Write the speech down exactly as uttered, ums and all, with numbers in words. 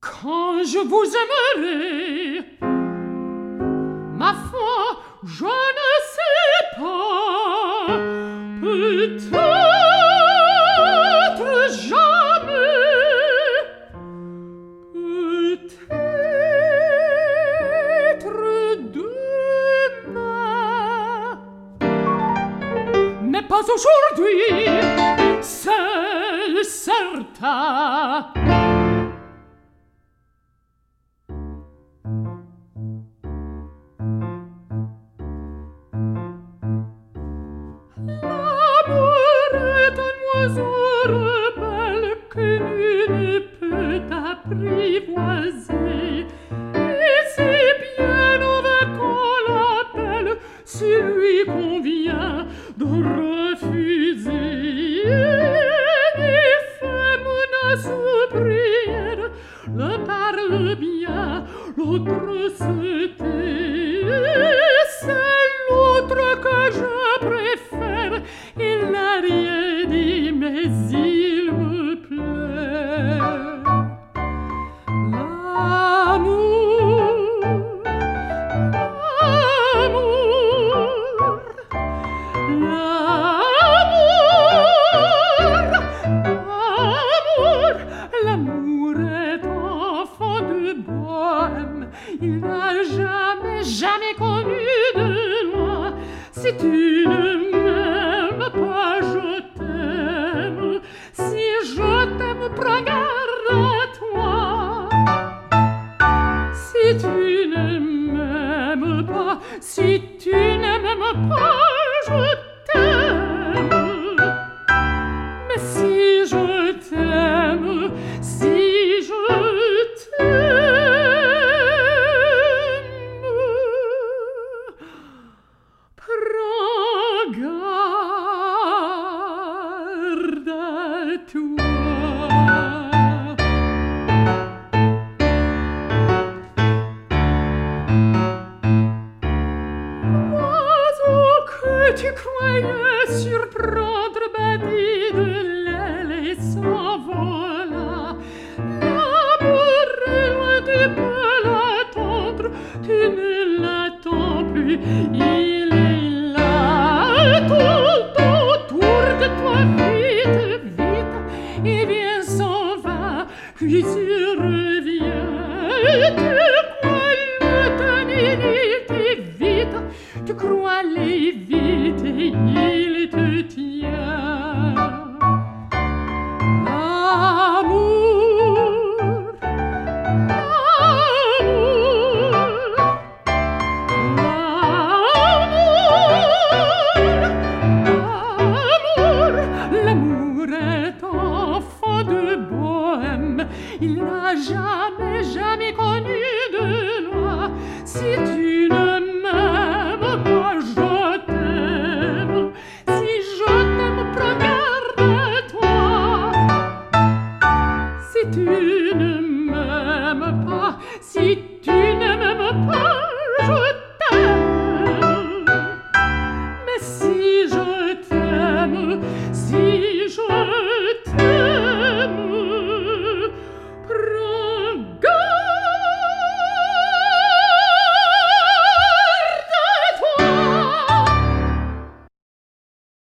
Quand je vous aimerai, ma foi, je ne sais pas, peut-être jamais, peut-être demain, mais pas aujourd'hui, c'est certain. Rebelle que nul ne peut apprivoiser, et si bien on va qu'on l'appelle, s'il lui convient de refuser. Les femmes menace ou prière, le parle bien, l'autre se tait. C'est l'autre que je préfère, il n'a rien dit, mais il me plaît. L'amour, l'amour, l'amour, l'amour, l'amour est enfant de bohème. Il n'a jamais, jamais connu de loi. Si tu ne m'aimes pas, je t'aime. Si je t'aime, prends garde à toi. Si tu ne m'aimes pas, si tu ne m'aimes pas, je t'aime. Mais si je t'aime, si je t'aime, prends garde à toi. L'oiseau que tu croyais surprendre battit de l'aile et s'envola. L'amour est loin, tu peux l'attendre, tu ne l'attends plus, il est là. Tout autour de toi, vite, vite, il vient, s'en va, puis il revient. Tu crois le tenir, il t'évite, tu crois aller vite et il te tient.